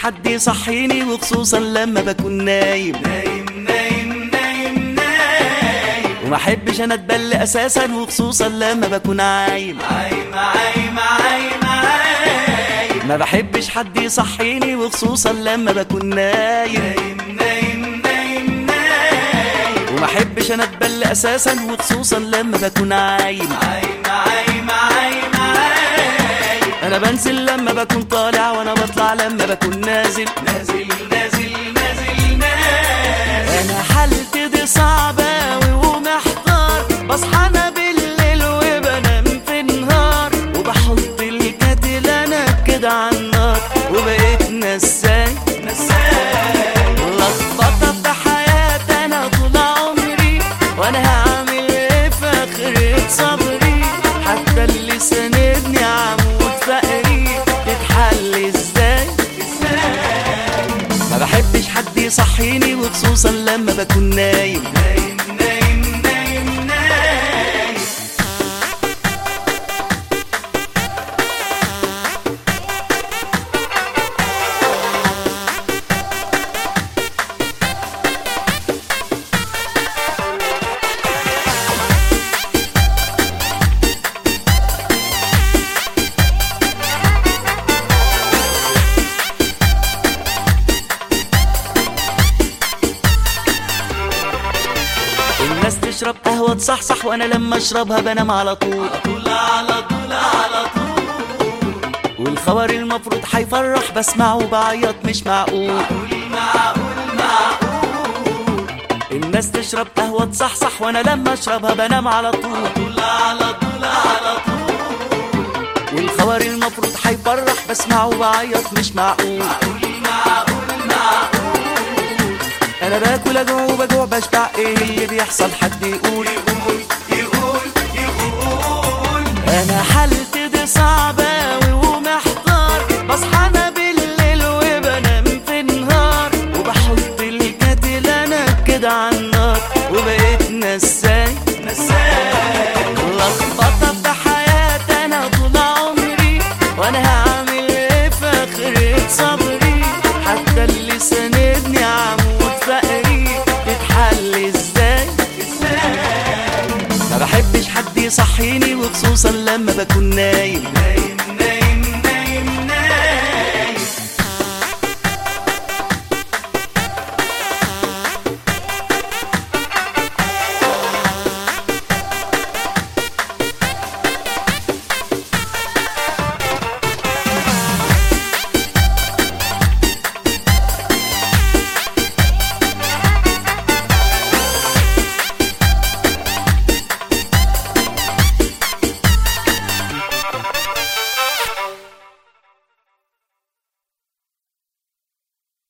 حد يصحيني وخصوصا لما بكون نايم وما احبش انا اتبل اساسا وخصوصا لما بكون عايم. ما بحبش حد يصحيني وخصوصا لما بكون نايم وما احبش انا اتبل اساسا وخصوصا لما بكون عايم. انا بنزل لما بكون طالع وانا بطلع لما بكون نازل. انا حالتي دي صعبة ومحتار، بصحى انا بالليل وبنام في النهار وبحط الكتل انا كده على النار وبقيت نساي لخبطة في حياتي انا طول عمري، وانا هعمل ايه في اخرة صبري؟ حتى اللي ساندني عمود فقري تتحل ازاي؟ ما بحبش حد يصحيني وخصوصا لما بكون نايم. الناس تشرب قهوة تصحصح وانا لما اشربها بنام على طول. والخبر المفروض حيفرح بسمعه وبعيط مش معقول. الناس تشرب قهوة تصحصح وانا لما اشربها بنام على طول. والخبر المفروض حيفرح بسمعه وبعيط مش معقول. انا باكل اجوع وبجوع بشبع، ايه اللي بيحصل حد يقول. انا حالتي دي صعبة ومحتار، بصحى انا بالليل وبنام في النهار وبحط الكتل انا كده على النار وبقيت نساي لخبطة في حياتي انا طول عمري، وانا هعمل ايه في اخرة صبري؟ حتى اللي ساندني عمود فقري تتحل ازاي؟ ما بحبش حد يصحيني وخصوصا لما بكون نايم.